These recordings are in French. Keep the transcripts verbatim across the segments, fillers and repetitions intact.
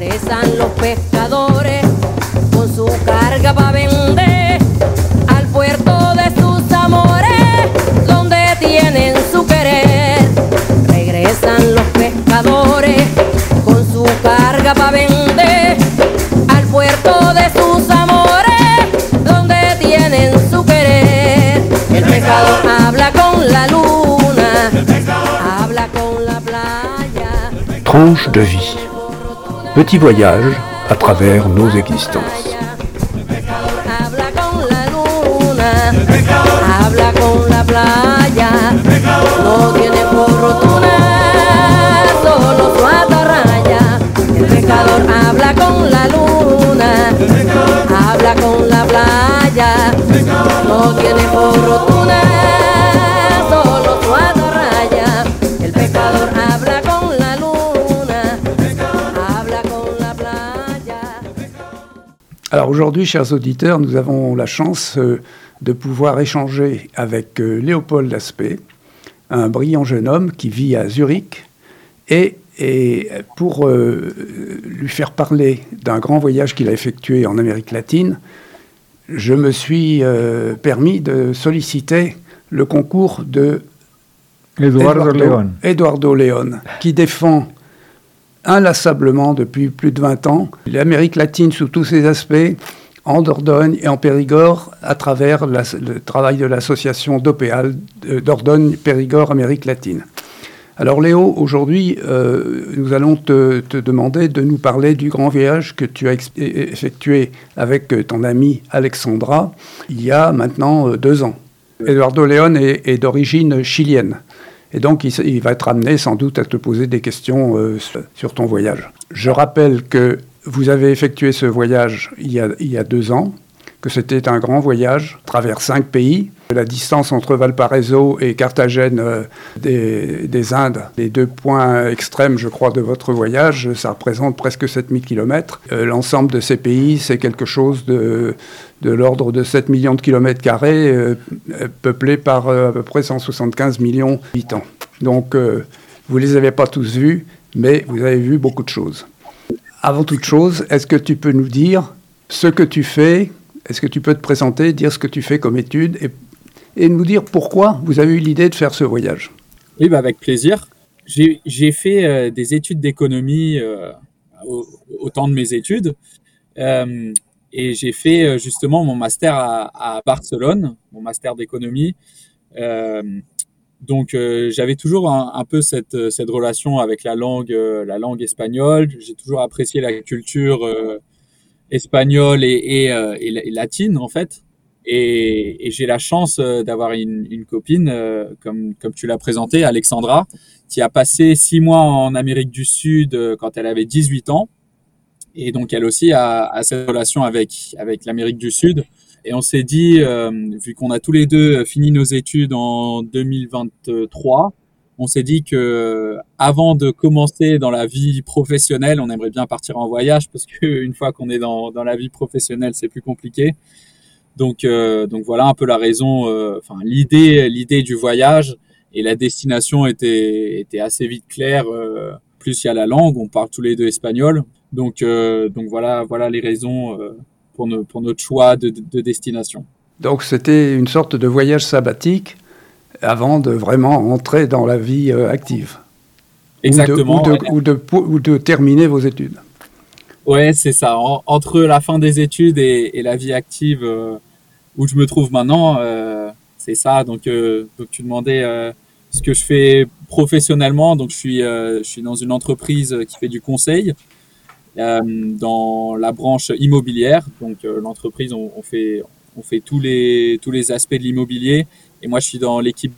Regresan los pescadores con su carga pa' vender al puerto de sus amores, donde tienen su querer. Regresan los pescadores con su carga pa' vender al puerto de sus amores, donde tienen su querer. El pescador habla con la luna, habla con la playa. Tranche de vie. Petit voyage à travers nos existences. El pescador habla con la luna, habla con la playa. No tiene por fortuna, solo su atarraya. El pescador habla con la luna, habla con la playa. No tiene por fortuna, solo su atarraya. El pescador habla con la luna, habla con la playa. Alors aujourd'hui, chers auditeurs, nous avons la chance euh, de pouvoir échanger avec euh, Léopold Laspé, un brillant jeune homme qui vit à Zurich, et, et pour euh, lui faire parler d'un grand voyage qu'il a effectué en Amérique latine, je me suis euh, permis de solliciter le concours de Eduardo León. Eduardo León, qui défend inlassablement depuis plus de vingt ans l'Amérique latine sous tous ses aspects, en Dordogne et en Périgord, à travers la, le travail de l'association d'Opéal, Dordogne, Périgord, Amérique latine. Alors Léo, aujourd'hui, euh, nous allons te, te demander de nous parler du grand voyage que tu as ex- effectué avec ton amie Alexandra il y a maintenant euh, deux ans. Eduardo León est, est d'origine chilienne. Et donc, il, il va être amené sans doute à te poser des questions euh, sur ton voyage. Je rappelle que vous avez effectué ce voyage il y a, il y a deux ans, que c'était un grand voyage à travers cinq pays. La distance entre Valparaiso et Carthagène euh, des, des Indes, les deux points extrêmes, je crois, de votre voyage, ça représente presque sept mille kilomètres. Euh, l'ensemble de ces pays, c'est quelque chose de, de l'ordre de sept millions de kilomètres carrés, euh, peuplés par euh, à peu près cent soixante-quinze millions d'habitants. Donc, euh, vous ne les avez pas tous vus, mais vous avez vu beaucoup de choses. Avant toute chose, est-ce que tu peux nous dire ce que tu fais? Est-ce que tu peux te présenter, dire ce que tu fais comme étude et, et nous dire pourquoi vous avez eu l'idée de faire ce voyage? Oui, bah avec plaisir. J'ai, j'ai fait euh, des études d'économie euh, au, au temps de mes études euh, et j'ai fait euh, justement mon master à, à Barcelone, mon master d'économie. Euh, donc euh, j'avais toujours un, un peu cette, cette relation avec la langue, euh, la langue espagnole. J'ai toujours apprécié la culture euh, espagnole et, et, euh, et, et latine en fait. Et, et j'ai la chance euh, d'avoir une, une copine, euh, comme, comme tu l'as présenté, Alexandra, qui a passé six mois en Amérique du Sud euh, quand elle avait dix-huit ans. Et donc, elle aussi a, a cette relation avec, avec l'Amérique du Sud. Et on s'est dit, euh, vu qu'on a tous les deux fini nos études en deux mille vingt-trois, on s'est dit que avant de commencer dans la vie professionnelle, on aimerait bien partir en voyage parce qu'une fois qu'on est dans, dans la vie professionnelle, c'est plus compliqué. Donc, euh, donc voilà un peu la raison, euh, enfin l'idée, l'idée du voyage et la destination était, était assez vite claire. Euh, plus il y a la langue, on parle tous les deux espagnol. Donc, euh, donc voilà, voilà les raisons euh, pour, no, pour notre choix de, de, de destination. Donc c'était une sorte de voyage sabbatique avant de vraiment entrer dans la vie euh, active. Exactement. Ou de, ou, de, ou, de, ou de terminer vos études. Ouais, c'est ça. En, entre la fin des études et, et la vie active euh, où je me trouve maintenant, euh, c'est ça. Donc, euh, donc tu demandais euh, ce que je fais professionnellement. Donc, je suis, euh, je suis dans une entreprise qui fait du conseil euh, dans la branche immobilière. Donc, euh, l'entreprise, on, on fait, on fait tous les, tous les aspects de l'immobilier. Et moi, je suis dans l'équipe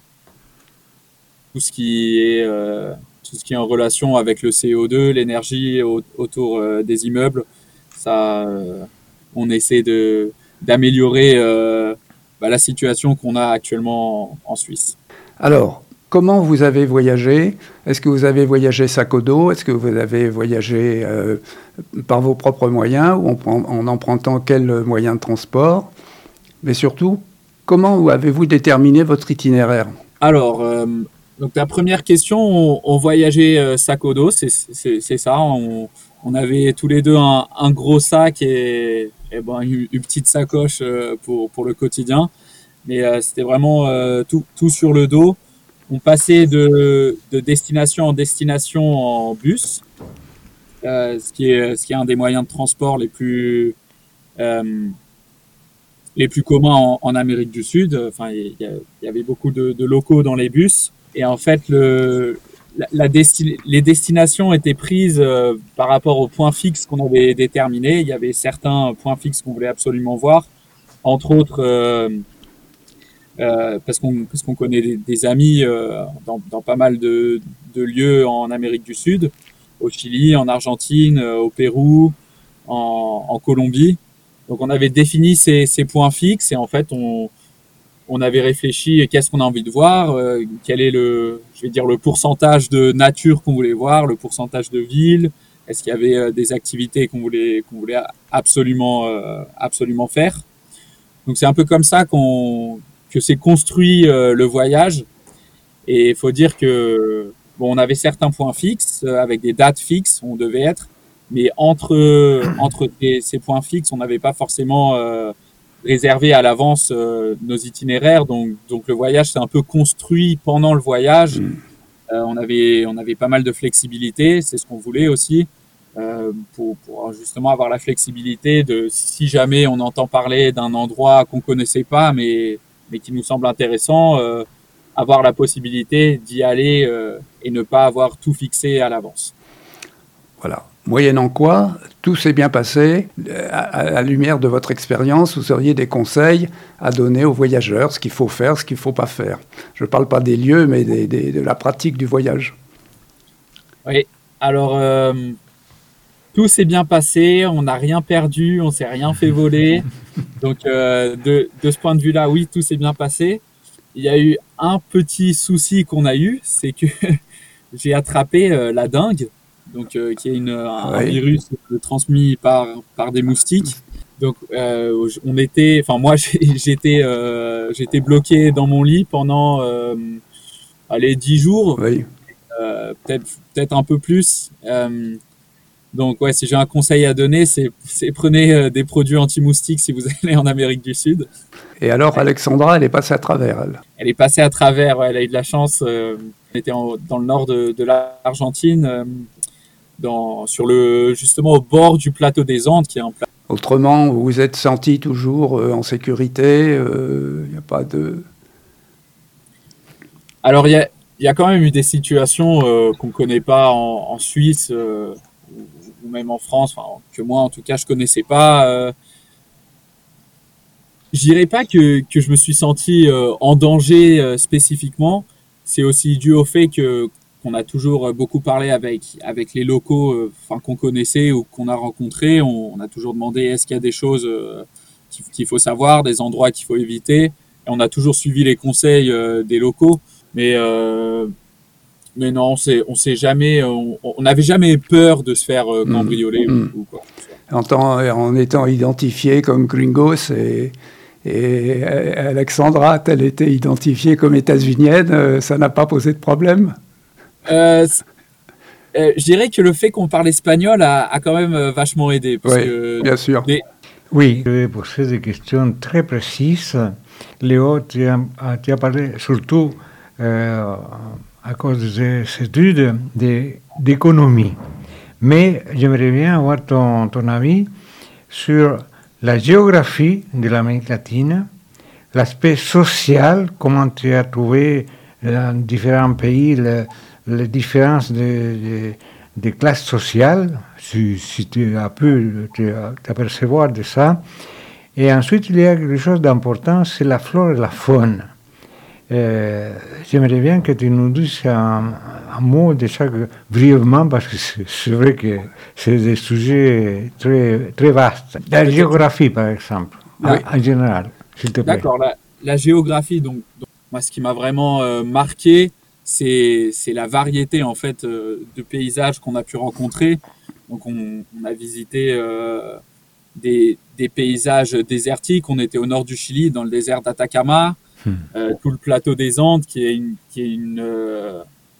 tout ce qui est euh, tout ce qui est en relation avec le C O deux, l'énergie au, autour euh, des immeubles. Ça, euh, on essaie de d'améliorer euh, bah, la situation qu'on a actuellement en, en Suisse. Alors, comment vous avez voyagé? Est-ce que vous avez voyagé sac au dos? Est-ce que vous avez voyagé euh, par vos propres moyens ou en, en empruntant quel moyen de transport? Mais surtout, comment avez-vous déterminé votre itinéraire? Alors, euh, donc la première question, on, on voyageait euh, sac au dos, c'est, c'est, c'est ça. On, On avait tous les deux un, un gros sac et, et ben, une, une petite sacoche euh, pour, pour le quotidien. Mais euh, c'était vraiment euh, tout, tout sur le dos. On passait de, de destination en destination en bus, euh, ce, qui est, ce qui est un des moyens de transport les plus, euh, les plus communs en, en Amérique du Sud. Enfin, il y, y avait beaucoup de, de locaux dans les bus. Et en fait, le, la, la desti- les destinations étaient prises euh, par rapport aux points fixes qu'on avait déterminés. Il y avait certains points fixes qu'on voulait absolument voir, entre autres euh, euh, parce qu'on parce qu'on connaît des, des amis euh, dans, dans pas mal de, de lieux en Amérique du Sud, au Chili, en Argentine, euh, au Pérou, en, en Colombie. Donc on avait défini ces, ces points fixes et en fait on on avait réfléchi qu'est-ce qu'on a envie de voir, euh, quel est le, je vais dire le pourcentage de nature qu'on voulait voir, le pourcentage de ville, est-ce qu'il y avait euh, des activités qu'on voulait qu'on voulait absolument euh, absolument faire. Donc c'est un peu comme ça qu'on que s'est construit euh, le voyage. Et il faut dire que bon, on avait certains points fixes euh, avec des dates fixes où on devait être, mais entre entre ces, ces points fixes, on n'avait pas forcément euh, réservé à l'avance euh, nos itinéraires, donc donc le voyage s'est un peu construit pendant le voyage. Mmh. Euh, on avait on avait pas mal de flexibilité, c'est ce qu'on voulait aussi euh, pour pour justement avoir la flexibilité de si jamais on entend parler d'un endroit qu'on connaissait pas mais mais qui nous semble intéressant, euh, avoir la possibilité d'y aller euh, et ne pas avoir tout fixé à l'avance. Voilà. Moyennant quoi, tout s'est bien passé. À la lumière de votre expérience, vous auriez des conseils à donner aux voyageurs, ce qu'il faut faire, ce qu'il ne faut pas faire. Je ne parle pas des lieux, mais des, des, de la pratique du voyage. Oui, alors euh, tout s'est bien passé, on n'a rien perdu, on ne s'est rien fait voler. Donc euh, de, de ce point de vue-là, oui, tout s'est bien passé. Il y a eu un petit souci qu'on a eu, c'est que j'ai attrapé euh, la dengue. Donc, euh, qui est une, un Oui. virus transmis par, par des moustiques. Donc, euh, on était, enfin, moi, j'étais, euh, j'étais bloqué dans mon lit pendant, euh, allez, dix jours, Oui. euh, peut-être, peut-être un peu plus. Euh, donc, ouais, si j'ai un conseil à donner, c'est, c'est prenez des produits anti-moustiques si vous allez en Amérique du Sud. Et alors, Alexandra, elle est passée à travers, elle. Elle est passée à travers, ouais, elle a eu de la chance. Euh, on était en, dans le nord de, de l'Argentine. Euh, Dans, sur le, justement au bord du plateau des Andes, qui est un plateau. Autrement, vous vous êtes senti toujours euh, en sécurité, il euh, n'y a pas de... Alors, il y a, y a quand même eu des situations euh, qu'on ne connaît pas en, en Suisse euh, ou, ou même en France, enfin, que moi, en tout cas, je ne connaissais pas. Euh, je dirais pas que, que je me suis senti euh, en danger euh, spécifiquement. C'est aussi dû au fait que qu'on a toujours beaucoup parlé avec avec les locaux, euh, enfin qu'on connaissait ou qu'on a rencontrés. On, on a toujours demandé est-ce qu'il y a des choses euh, qu'il, qu'il faut savoir, des endroits qu'il faut éviter. Et on a toujours suivi les conseils euh, des locaux. Mais euh, mais non, on s'est on s'est jamais, on n'avait jamais peur de se faire euh, cambrioler mmh. ou, ou quoi. En, temps, en étant identifié comme gringos et et Alexandra, elle était identifiée comme états-unienne, ça n'a pas posé de problème? Euh, euh, je dirais que le fait qu'on parle espagnol a, a quand même vachement aidé. Parce oui, que bien sûr. Les... Oui, je vais poser des questions très précises. Léo, tu as, tu as parlé surtout euh, à cause de ces études de, d'économie. Mais j'aimerais bien avoir ton, ton avis sur la géographie de l'Amérique latine, l'aspect social, comment tu as trouvé dans différents pays le, les différences de, de, de classe sociale, si, si tu as pu t'apercevoir de ça. Et ensuite, il y a quelque chose d'important, c'est la flore et la faune. Euh, j'aimerais bien que tu nous dises un, un mot de ça brièvement, parce que c'est, c'est vrai que c'est des sujets très, très vastes. La géographie, par exemple, oui. en, en général, s'il te plaît. D'accord, la, la géographie, donc, donc, moi, ce qui m'a vraiment euh, marqué, c'est, c'est la variété en fait euh, de paysages qu'on a pu rencontrer. Donc on, on a visité euh, des, des paysages désertiques. On était au nord du Chili, dans le désert d'Atacama, hmm. euh, tout le plateau des Andes, qui est une, qui est une euh,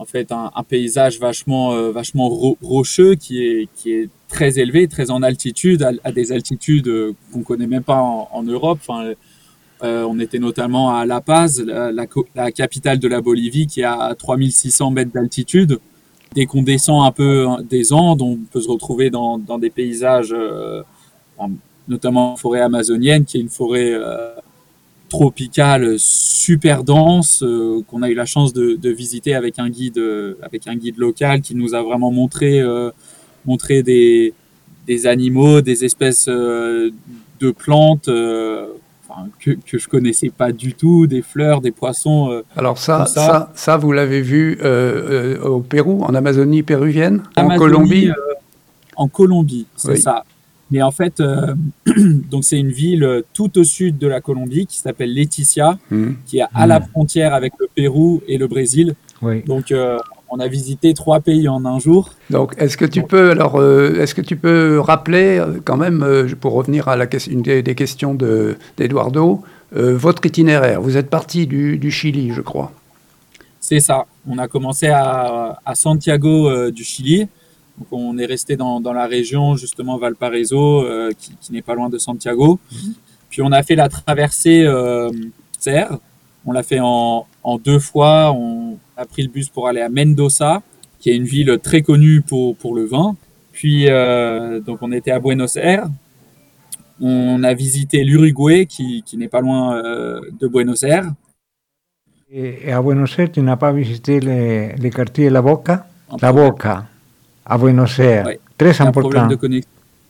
en fait un, un paysage vachement, euh, vachement ro- rocheux qui est, qui est très élevé, très en altitude, à, à des altitudes euh, qu'on connaît même pas en, en Europe. Enfin, euh, on était notamment à La Paz, la, la, la capitale de la Bolivie, qui est à trois mille six cents mètres d'altitude. Dès qu'on descend un peu des Andes, on peut se retrouver dans, dans des paysages, euh, en, notamment en forêt amazonienne, qui est une forêt euh, tropicale super dense, euh, qu'on a eu la chance de, de visiter avec un guide, euh, avec un guide local qui nous a vraiment montré, euh, montré des, des animaux, des espèces euh, de plantes euh, enfin, que, que je connaissais pas du tout, des fleurs, des poissons. Euh, Alors ça, ça. ça, ça, vous l'avez vu euh, euh, au Pérou, en Amazonie péruvienne, Amazonie, en Colombie euh, En Colombie, c'est oui. ça. Mais en fait, euh, donc c'est une ville tout au sud de la Colombie qui s'appelle Leticia, mmh. qui est à mmh. la frontière avec le Pérou et le Brésil. Oui. Donc, euh, on a visité trois pays en un jour. Donc, est-ce que tu donc, peux alors, euh, est-ce que tu peux rappeler euh, quand même, euh, pour revenir à la une des, des questions de, d'Eduardo, euh, votre itinéraire. Vous êtes parti du, du Chili, je crois. C'est ça. On a commencé à, à Santiago euh, du Chili. Donc on est resté dans, dans la région, justement, Valparaiso, euh, qui, qui n'est pas loin de Santiago. Mmh. Puis on a fait la traversée euh, Serre. On l'a fait en, en deux fois. On a pris le bus pour aller à Mendoza, qui est une ville très connue pour, pour le vin. Puis euh, donc on était à Buenos Aires. On a visité l'Uruguay, qui, qui n'est pas loin euh, de Buenos Aires. Et à Buenos Aires, tu n'as pas visité le, le quartier La Boca? La Boca. À Buenos Aires, ouais. Très important. De connexion.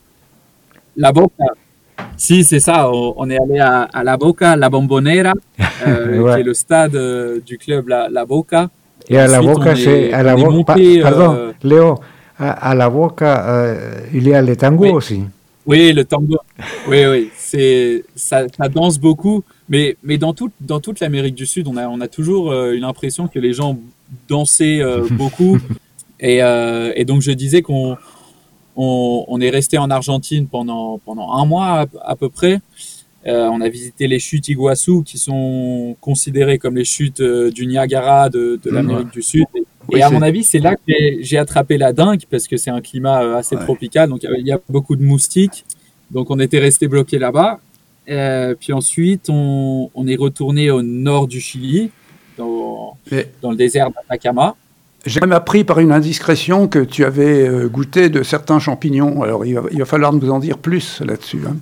La Boca, si c'est ça, on est allé à, à La Boca, La Bombonera, euh, ouais. qui est le stade euh, du club La, La Boca. Et, et à La Boca, c'est à La Boca. Monté, pa- pardon, euh, Léo, à, à La Boca, euh, il y a le tango oui. aussi. Oui, le tango. Oui, oui, c'est ça, ça danse beaucoup, mais mais dans toute dans toute l'Amérique du Sud, on a on a toujours euh, eu l'impression que les gens dansaient euh, beaucoup. Et, euh, et donc je disais qu'on on, on est resté en Argentine pendant pendant un mois à, à peu près. Euh, on a visité les chutes Iguaçu, qui sont considérées comme les chutes euh, du Niagara de, de l'Amérique mmh. du Sud. Et, oui, et à c'est... mon avis, c'est là que j'ai, j'ai attrapé la dengue, parce que c'est un climat euh, assez ouais. tropical, donc il y a beaucoup de moustiques. Donc on était resté bloqué là-bas. Euh, puis ensuite, on, on est retourné au nord du Chili, dans, Mais... dans le désert d'Atacama. J'ai même appris par une indiscrétion que tu avais euh, goûté de certains champignons. Alors, il va, il va falloir nous en dire plus là-dessus. Hein.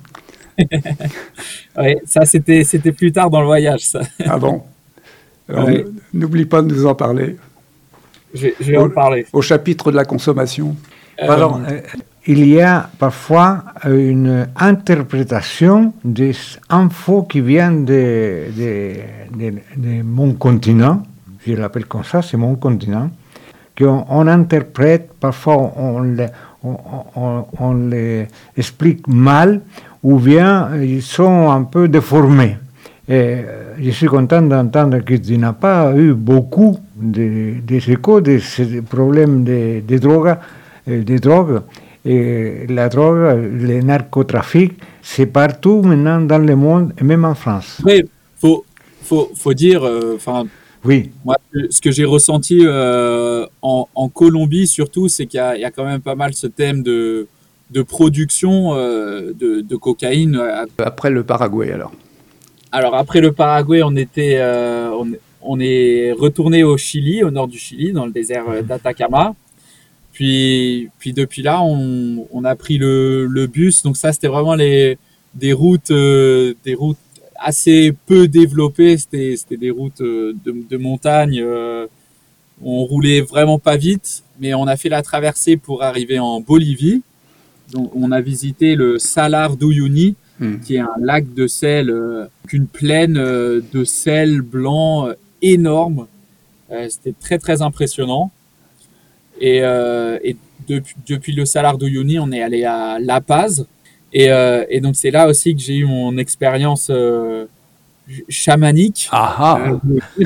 Oui, ça, c'était, c'était plus tard dans le voyage, ça. Ah bon? Alors, ouais. N'oublie pas de nous en parler. Je, je vais au, en parler. Au chapitre de la consommation. Euh, Alors, euh, il y a parfois une interprétation des infos qui viennent de, de, de, de mon continent. Je l'appelle comme ça, c'est mon continent. Qu'on on interprète, parfois on les, on, on, on les explique mal, ou bien ils sont un peu déformés. Et je suis content d'entendre que tu n'as pas eu beaucoup de, des échos de ces problèmes de, de, drogue, de drogue. Et la drogue, le narcotrafic, c'est partout maintenant dans le monde, et même en France. Oui, il faut, faut, faut dire... Enfin. Euh, Oui. Moi, ce que j'ai ressenti euh, en, en Colombie surtout, c'est qu'il y a, il y a quand même pas mal ce thème de, de production euh, de, de cocaïne. Après le Paraguay, alors. Alors après le Paraguay, on était, euh, on, on est retourné au Chili, au nord du Chili, dans le désert d'Atacama. Puis, puis depuis là, on, on a pris le, le bus. Donc ça, c'était vraiment les des routes, euh, des routes. assez peu développées, c'était, c'était des routes de, de montagne, euh, on roulait vraiment pas vite, mais on a fait la traversée pour arriver en Bolivie. Donc on a visité le Salar d'Uyuni, mmh. qui est un lac de sel, euh, une plaine euh, de sel blanc euh, énorme. Euh, c'était très très impressionnant. Et, euh, et depuis, depuis le Salar d'Uyuni, on est allé à La Paz. Et, euh, et donc c'est là aussi que j'ai eu mon expérience euh, chamanique. Ah euh,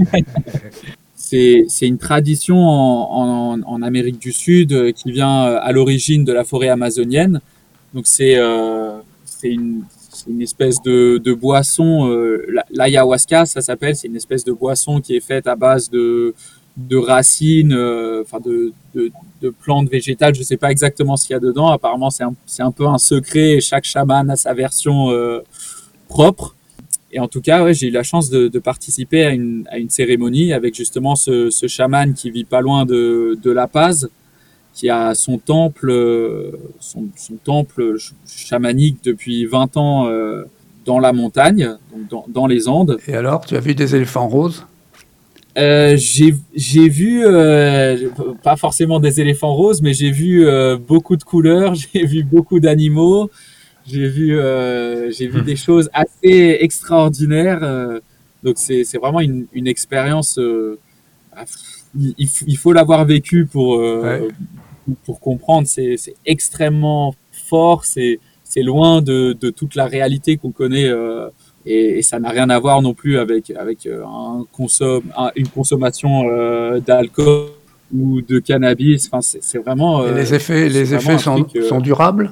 c'est, c'est une tradition en, en, en Amérique du Sud euh, qui vient à l'origine de la forêt amazonienne. Donc c'est, euh, c'est, une, c'est une espèce de, de boisson, euh, l'ayahuasca ça s'appelle, c'est une espèce de boisson qui est faite à base de, de racines, euh, enfin de, de, de plantes végétales. Je sais pas exactement ce qu'il y a dedans. Apparemment, c'est un, c'est un peu un secret. Et chaque chaman a sa version euh, propre. Et en tout cas, ouais, j'ai eu la chance de, de participer à une, à une cérémonie avec justement ce, ce chaman qui vit pas loin de, de La Paz, qui a son temple, son, son temple chamanique depuis vingt ans euh, dans la montagne, donc dans, dans les Andes. Et alors, tu as vu des éléphants roses ? Euh, j'ai, j'ai vu, euh, pas forcément des éléphants roses, mais j'ai vu euh, beaucoup de couleurs, j'ai vu beaucoup d'animaux, j'ai vu, euh, j'ai vu des choses assez extraordinaires. Euh, donc c'est, c'est vraiment une, une expérience. Euh, il, il faut l'avoir vécu pour, euh, ouais. pour comprendre. C'est, c'est extrêmement fort. C'est, c'est loin de, de toute la réalité qu'on connaît. Euh, Et, et ça n'a rien à voir non plus avec avec un consomme, un, une consommation euh, d'alcool ou de cannabis. Enfin, c'est, c'est vraiment. Euh, et les effets, les effets sont, truc, euh, sont durables.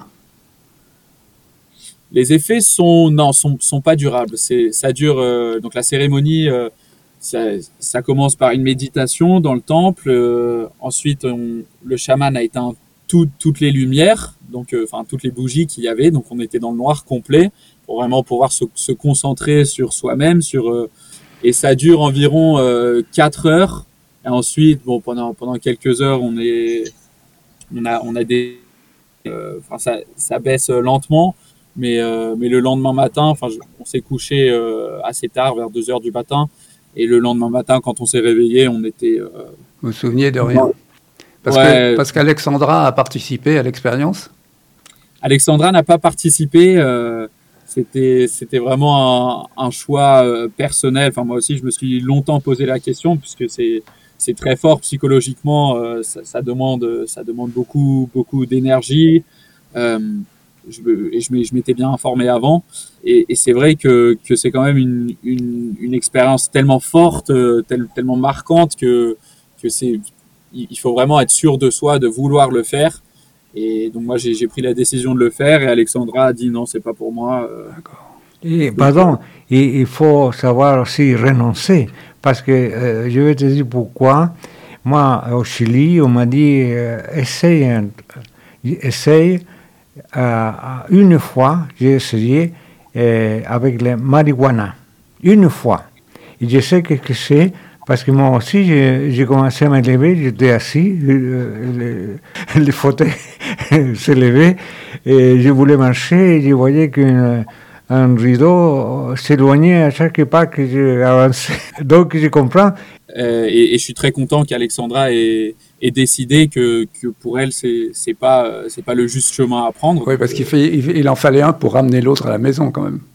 Les effets sont non, sont sont pas durables. C'est ça dure. Euh, donc la cérémonie, euh, ça, ça commence par une méditation dans le temple. Euh, ensuite, on, le chaman a éteint tout, toutes les lumières, donc enfin euh, toutes les bougies qu'il y avait. Donc on était dans le noir complet, pour vraiment pouvoir se, se concentrer sur soi-même, sur euh, et ça dure environ euh, quatre heures. Et ensuite, bon, pendant pendant quelques heures, on est, on a on a des, enfin euh, ça ça baisse lentement, mais euh, mais le lendemain matin, enfin on s'est couché euh, assez tard, vers deux heures du matin, et le lendemain matin, quand on s'est réveillé, on était. Euh, vous vous souveniez de rien? Parce ouais. que parce qu'Alexandra a participé à l'expérience. Alexandra n'a pas participé. Euh, C'était, c'était vraiment un, un choix euh, personnel. Enfin, moi aussi, je me suis longtemps posé la question, puisque c'est, c'est très fort psychologiquement. Euh, ça, ça demande, ça demande beaucoup, beaucoup d'énergie. Euh, je, et je, je m'étais bien informé avant. Et, et c'est vrai que, que c'est quand même une, une, une expérience tellement forte, tel, tellement marquante que, que c'est, il faut vraiment être sûr de soi, de vouloir le faire. Et donc moi j'ai, j'ai pris la décision de le faire, et Alexandra a dit non, c'est pas pour moi. Euh, D'accord. Et pardon, il, il faut savoir aussi renoncer, parce que euh, je vais te dire pourquoi. Moi au Chili, on m'a dit euh, essaye, essaye euh, une fois, j'ai essayé euh, avec la marijuana, une fois. Et je sais que, que c'est. Parce que moi aussi, j'ai, j'ai commencé à me lever, j'étais assis, le, le fauteuil s'est levé, et je voulais marcher, et je voyais qu'un un rideau s'éloignait à chaque pas que j'avançais. Donc je comprends. Euh, et, et je suis très content qu'Alexandra ait, ait décidé que, que pour elle, c'est, c'est pas, c'est pas le juste chemin à prendre. Oui, parce qu'il fait, il, il en fallait un pour ramener l'autre à la maison quand même.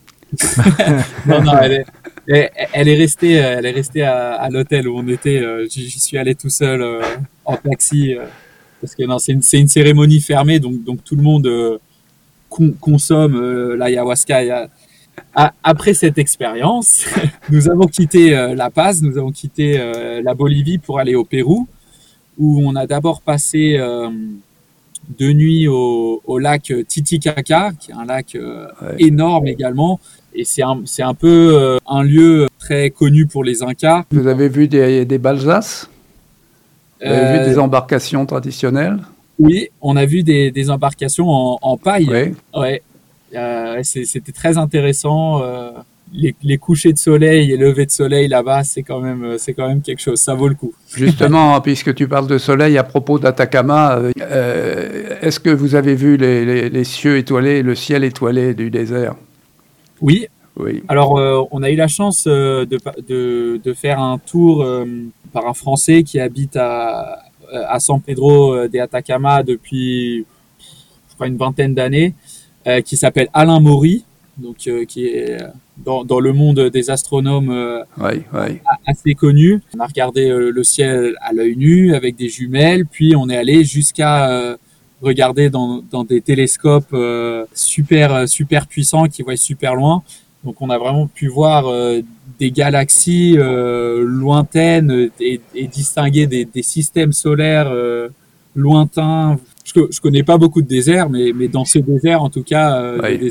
non, non, elle est, elle, elle est restée, elle est restée à, à l'hôtel où on était. J'y, j'y suis allé tout seul euh, en taxi, euh, parce que non, c'est une, c'est une cérémonie fermée, donc, donc tout le monde euh, con, consomme euh, l'ayahuasca. Y a... à, après cette expérience, nous avons quitté euh, La Paz, nous avons quitté euh, la Bolivie pour aller au Pérou, où on a d'abord passé euh, deux nuits au, au lac Titicaca, qui est un lac euh, ouais. énorme également. Et c'est un, c'est un peu euh, un lieu très connu pour les Incas. Vous avez vu des, des balsas ? Vous avez euh, vu des embarcations traditionnelles ? Oui, on a vu des, des embarcations en, en paille. Oui. Ouais. Euh, c'est, c'était très intéressant. Euh, les, les couchers de soleil et levées de soleil là-bas, c'est quand même, c'est quand même quelque chose. Ça vaut le coup. Justement, puisque tu parles de soleil, à propos d'Atacama, euh, est-ce que vous avez vu les, les, les cieux étoilés, le ciel étoilé du désert ? Oui. Oui. Alors, euh, on a eu la chance euh, de, de, de faire un tour euh, par un Français qui habite à, à San Pedro de Atacama depuis, je crois, une vingtaine d'années, euh, qui s'appelle Alain Maury, donc euh, qui est dans, dans le monde des astronomes euh, oui, oui. assez connu. On a regardé euh, le ciel à l'œil nu avec des jumelles, puis on est allé jusqu'à euh, regarder dans, dans des télescopes euh, super super puissants qui voient super loin. Donc on a vraiment pu voir euh, des galaxies euh, lointaines et, et distinguer des, des systèmes solaires euh, lointains. Je, je connais pas beaucoup de déserts, mais, mais dans ces déserts, en tout cas, euh, oui. les déserts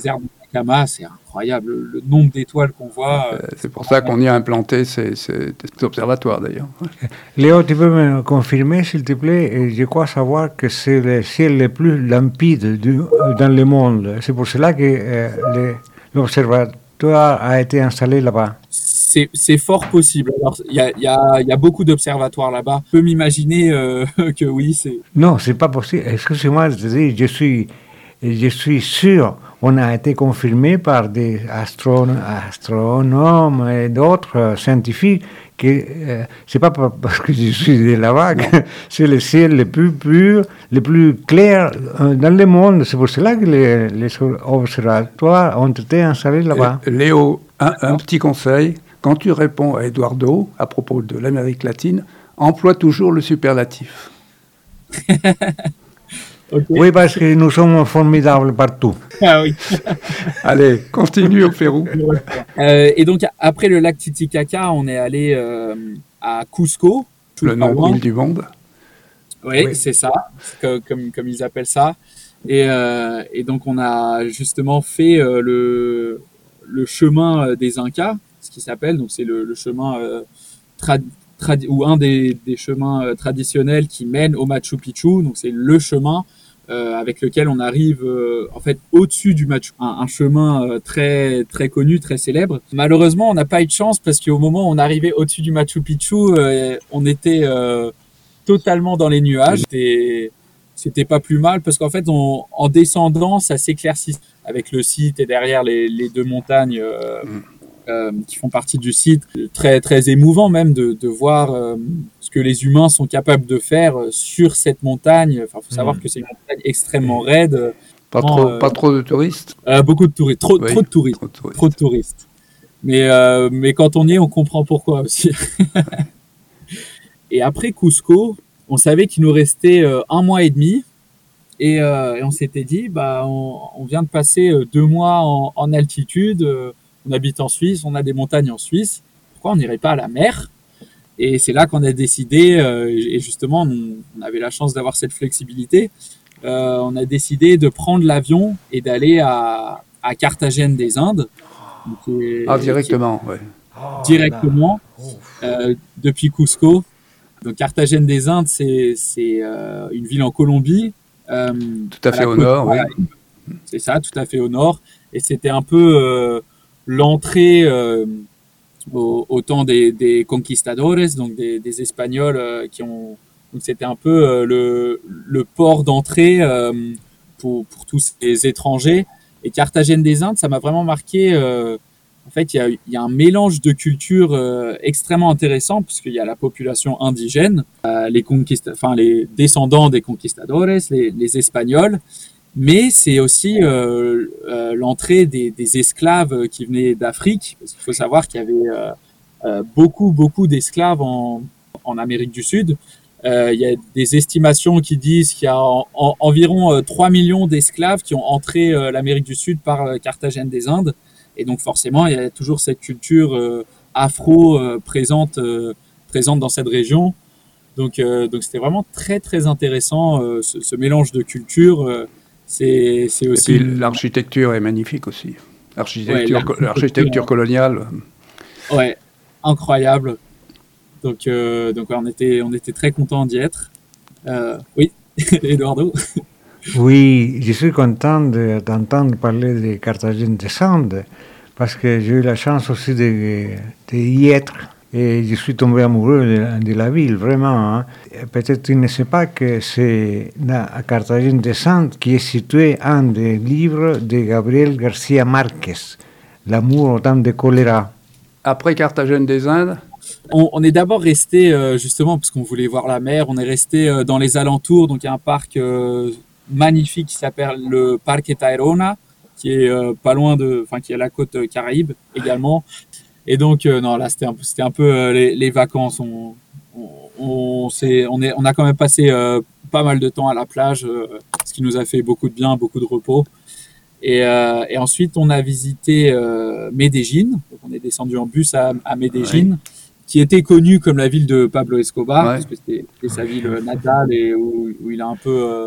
Atacama, c'est incroyable le, le nombre d'étoiles qu'on voit. Euh, c'est pour ça qu'on y a implanté ces, ces, ces observatoires d'ailleurs. Léo, tu peux me confirmer s'il te plaît? Je crois savoir que c'est le ciel le plus limpide du, dans le monde. C'est pour cela que euh, le, l'observatoire a été installé là-bas. C'est, c'est fort possible. Alors, il y a, y a, y a beaucoup d'observatoires là-bas. Je peux m'imaginer euh, que oui, c'est... Non, c'est pas possible. Excusez-moi, je, dis, je, suis, je suis sûr, on a été confirmé par des astron- astronomes et d'autres scientifiques que euh, c'est pas parce que je suis de là-bas que c'est le ciel le plus pur, le plus clair euh, dans le monde. C'est pour cela que les, les observatoires ont été installés là-bas. Euh, Léo, un, un petit conseil. Quand tu réponds à Eduardo à propos de l'Amérique latine, emploie toujours le superlatif. Okay. Oui, parce que nous sommes formidables partout. Ah oui. Allez, continue au Pérou. Euh, et donc, après le lac Titicaca, on est allé euh, à Cusco. Le nombril du monde. Oui, oui. C'est ça, c'est comme, comme ils appellent ça. Et, euh, et donc, on a justement fait euh, le, le chemin des Incas, ce qui s'appelle. Donc, c'est le, le chemin euh, trad, trad, ou un des, des chemins euh, traditionnels qui mène au Machu Picchu. Donc, c'est le chemin euh, avec lequel on arrive euh, en fait au-dessus du Machu, un, un chemin euh, très très connu, très célèbre. Malheureusement, on n'a pas eu de chance parce qu'au moment où on arrivait au-dessus du Machu Picchu, euh, on était euh, totalement dans les nuages. C'était, c'était pas plus mal parce qu'en fait, on, en descendant, ça s'éclaircit avec le site et derrière les, les deux montagnes euh, mm. euh, qui font partie du site. Très très émouvant même de, de voir euh, ce que les humains sont capables de faire sur cette montagne. Enfin, faut savoir mm. que c'est une montagne extrêmement raide. Pas trop, euh, pas trop de touristes. Euh, beaucoup de touristes, trop, oui, trop de touristes, trop de touristes. Trop de touristes. Mais euh, mais quand on y est, on comprend pourquoi aussi. Et après Cusco, on savait qu'il nous restait euh, un mois et demi, et, euh, et on s'était dit, bah, on, on vient de passer euh, deux mois en, en altitude. Euh, on habite en Suisse, on a des montagnes en Suisse. Pourquoi on n'irait pas à la mer? Et c'est là qu'on a décidé, euh, et justement, on, on avait la chance d'avoir cette flexibilité. Euh, on a décidé de prendre l'avion et d'aller à, à Carthagène des Indes. Donc, et, ah, directement, oui. Directement, euh, depuis Cusco. Donc Carthagène des Indes, c'est, c'est euh, une ville en Colombie. Euh, tout à fait au nord, oui. C'est ça, tout à fait au nord. Et c'était un peu euh, l'entrée euh, au, au temps des, des conquistadores, donc des, des Espagnols euh, qui ont... Donc c'était un peu euh, le, le port d'entrée euh, pour, pour tous ces étrangers. Et Carthagène des Indes, ça m'a vraiment marqué. Euh, en fait, il y a, il y a un mélange de cultures euh, extrêmement intéressant puisqu'il y a la population indigène, euh, les, conquista- enfin, les descendants des conquistadores, les, les Espagnols, mais c'est aussi euh, euh, l'entrée des, des esclaves qui venaient d'Afrique. Parce qu'il faut savoir qu'il y avait euh, euh, beaucoup, beaucoup d'esclaves en, en Amérique du Sud. Euh, il y a des estimations qui disent qu'il y a en, en, environ euh, trois millions d'esclaves qui ont entré euh, l'Amérique du Sud par euh, Carthagène des Indes. Et donc forcément, il y a toujours cette culture euh, afro euh, présente, euh, présente dans cette région. Donc, euh, donc c'était vraiment très très intéressant euh, ce, ce mélange de cultures. Euh, c'est, c'est aussi. Et puis l'architecture est magnifique aussi. L'architecture, ouais, l'architecture coloniale. Ouais, incroyable. Donc, euh, donc ouais, on était, on était très contents d'y être. Euh, oui, Eduardo. Oui, je suis content de, d'entendre parler de Carthagène des Indes parce que j'ai eu la chance aussi de, de y être et je suis tombé amoureux de, de la ville, vraiment. Hein. Peut-être tu ne sais pas que c'est à Carthagène des Indes qui est situé un des livres de Gabriel García Márquez, L'amour au temps de choléra. Après Carthagène des Indes, On, on est d'abord resté, euh, justement, parce qu'on voulait voir la mer, on est resté euh, dans les alentours. Donc, il y a un parc euh, magnifique qui s'appelle le Parque Tayrona, qui est euh, pas loin de, enfin, qui est à la côte Caraïbe également. Et donc, euh, non, là, c'était un peu, c'était un peu euh, les, les vacances. On, on, on, s'est, on, est, on a quand même passé euh, pas mal de temps à la plage, euh, ce qui nous a fait beaucoup de bien, beaucoup de repos. Et, euh, et ensuite, on a visité euh, Medellín. Donc, on est descendu en bus à, à Medellín. Ouais. Qui était connue comme la ville de Pablo Escobar, ouais. Parce que c'était, c'était sa ville natale et où, où il a un peu, euh,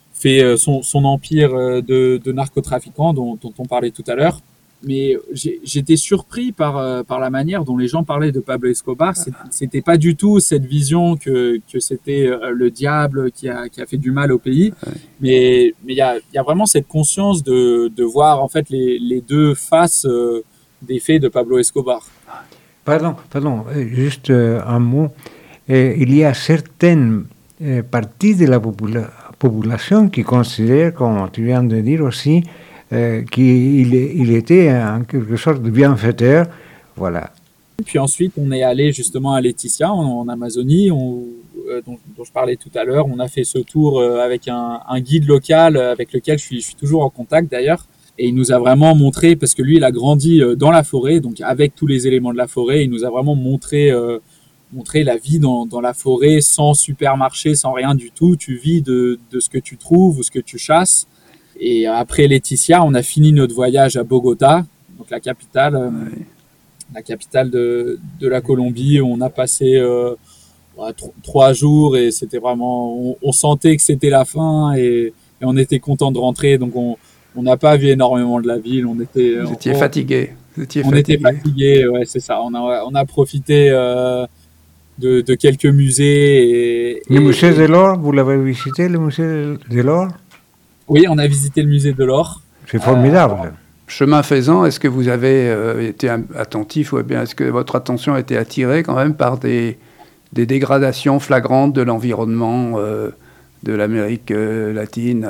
fait euh, son, son empire euh, de, de narcotrafiquants dont, dont on parlait tout à l'heure. Mais j'ai, j'étais surpris par, euh, par la manière dont les gens parlaient de Pablo Escobar. C'est, c'était pas du tout cette vision que, que c'était euh, le diable qui a, qui a fait du mal au pays. Ouais. Mais mais il y a, y a vraiment cette conscience de, de voir en fait les, les deux faces euh, des faits de Pablo Escobar. Pardon, pardon, juste euh, un mot. Euh, il y a certaines euh, parties de la popula- population qui considèrent, comme tu viens de dire aussi, Euh, qu'il il était en quelque sorte bienfaiteur, voilà. Puis ensuite, on est allé justement à Leticia, en, en Amazonie, on, euh, dont, dont je parlais tout à l'heure. On a fait ce tour euh, avec un, un guide local avec lequel je suis, je suis toujours en contact d'ailleurs. Et il nous a vraiment montré, parce que lui, il a grandi euh, dans la forêt, donc avec tous les éléments de la forêt, il nous a vraiment montré, euh, montré la vie dans, dans la forêt, sans supermarché, sans rien du tout. Tu vis de, de ce que tu trouves ou ce que tu chasses. Et après Leticia, on a fini notre voyage à Bogota, donc la capitale, euh, ouais. la capitale de, de la Colombie. On a passé euh, ouais, tr- trois jours et c'était vraiment, on, on sentait que c'était la fin et, et on était content de rentrer. Donc on on n'a pas vu énormément de la ville. On était, Vous étiez fatigué. Vous étiez on fatigué. était fatigué, ouais, c'est ça. On a on a profité euh, de, de quelques musées. Et, le et, musée et, de l'or, vous l'avez visité, le musée de l'or? Oui, on a visité le musée de l'or. C'est formidable. Euh, chemin faisant, est-ce que vous avez euh, été attentif ou bien est-ce que votre attention a été attirée quand même par des, des dégradations flagrantes de l'environnement euh, de l'Amérique euh, latine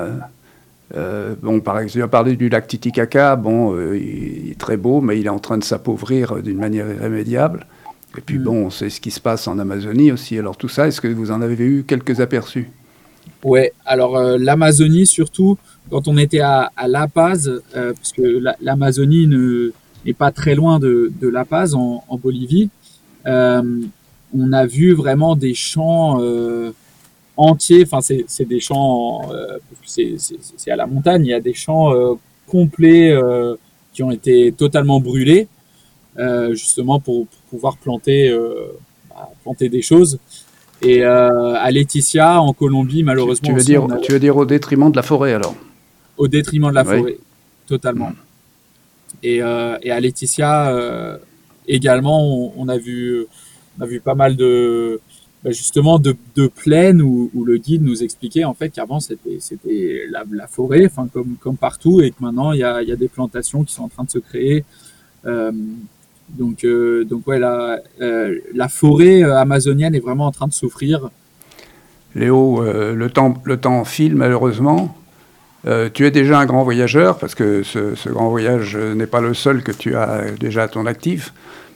euh, bon, par exemple, on a parlé du lac Titicaca. Bon, euh, il, il est très beau, mais il est en train de s'appauvrir d'une manière irrémédiable. Et puis mmh. bon, on sait ce qui se passe en Amazonie aussi. Alors tout ça, est-ce que vous en avez eu quelques aperçus? Ouais, alors euh, l'Amazonie surtout, quand on était à, à La Paz, euh, parce que la, l'Amazonie ne, n'est pas très loin de, de La Paz en, en Bolivie, euh, on a vu vraiment des champs euh, entiers, enfin c'est, c'est des champs, euh, c'est, c'est, c'est à la montagne, il y a des champs euh, complets euh, qui ont été totalement brûlés, euh, justement pour, pour pouvoir planter, euh, bah, planter des choses. Et euh, à Leticia, en Colombie, malheureusement... Tu veux, dire, a... tu veux dire au détriment de la forêt, alors? Au détriment de la oui. forêt, totalement. Mmh. Et, euh, et à Leticia, euh, également, on, on, a vu, on a vu pas mal de... Bah justement, de, de plaines où, où le guide nous expliquait, en fait, qu'avant, c'était, c'était la, la forêt, enfin, comme, comme partout, et que maintenant, il y a, il y a des plantations qui sont en train de se créer. Euh, Donc, euh, donc ouais, la, euh, la forêt euh, amazonienne est vraiment en train de souffrir. Léo, euh, le temps, le temps file malheureusement. Euh, tu es déjà un grand voyageur, parce que ce, ce grand voyage n'est pas le seul que tu as déjà à ton actif.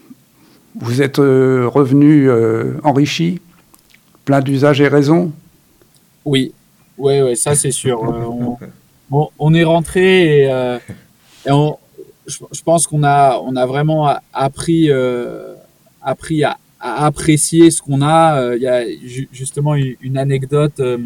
Vous êtes euh, revenu euh, enrichi, plein d'usages et raisons? Oui, ouais, ouais, ça c'est sûr. Euh, on, on, on est rentré et, euh, et on... je pense qu'on a, on a vraiment appris, euh, appris à, à apprécier ce qu'on a. Il y a justement une anecdote euh,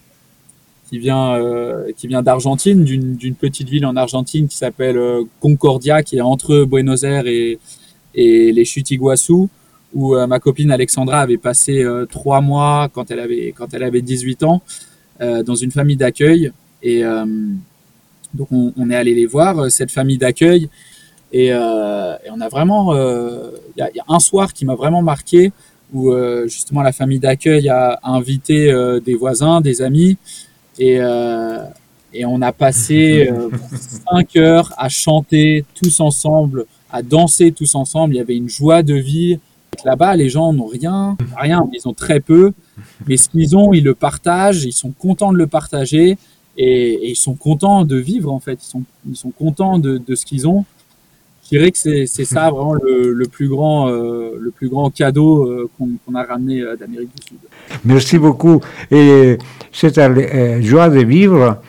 qui vient, euh, qui vient d'Argentine, d'une, d'une petite ville en Argentine qui s'appelle euh, Concordia, qui est entre Buenos Aires et, et les Chutes Iguaçu, où euh, ma copine Alexandra avait passé euh, trois mois quand elle avait, quand elle avait dix-huit ans, euh, dans une famille d'accueil. Et euh, donc on, on est allé les voir, cette famille d'accueil, et, euh, et on a vraiment, il euh, y, a, y a un soir qui m'a vraiment marqué, où euh, justement la famille d'accueil a invité euh, des voisins, des amis, et, euh, et on a passé euh, cinq heures à chanter tous ensemble, à danser tous ensemble. Il y avait une joie de vie. Là-bas, les gens n'ont rien, rien, ils ont très peu, mais ce qu'ils ont, ils le partagent, ils sont contents de le partager. Et, et ils sont contents de vivre, en fait. Ils sont, ils sont contents de, de ce qu'ils ont. Je dirais que c'est, c'est ça vraiment le, le, plus grand, euh, le plus grand cadeau euh, qu'on, qu'on a ramené euh, d'Amérique du Sud. Merci beaucoup. Et cette euh, joie de vivre,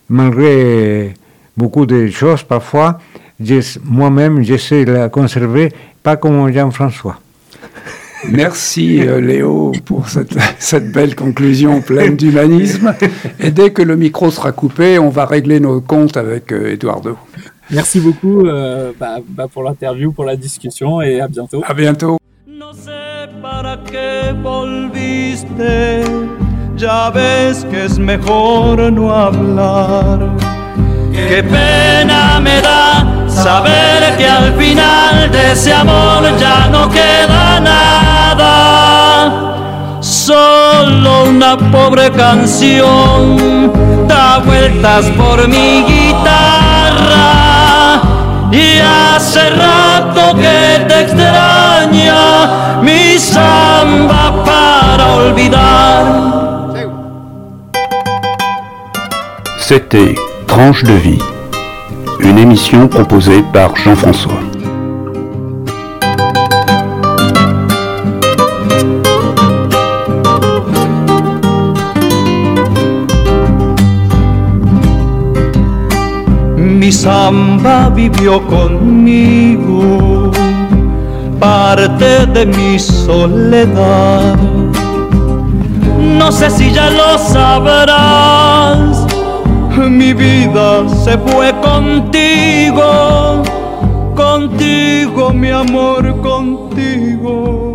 malgré beaucoup de choses parfois, moi-même, j'essaie de la conserver, pas comme Jean-François. Merci euh, Léo pour cette, cette belle conclusion pleine d'humanisme. Et dès que le micro sera coupé, on va régler nos comptes avec euh, Eduardo. Merci beaucoup euh, bah, bah pour l'interview, pour la discussion et à bientôt. À bientôt. No sé para qué volviste, ya ves que es mejor no hablar. Qué pena me da saber que al final de ese amor ya no queda nada. Solo una pobre canción da vueltas por mi guitarra. Y hace rato que te extraña mi samba para olvidar. C'était Tranche de vie, une émission proposée par Jean-François. Mi samba vivió conmigo, parte de mi soledad. No sé si ya lo sabrás, mi vida se fue contigo, contigo mi amor, contigo.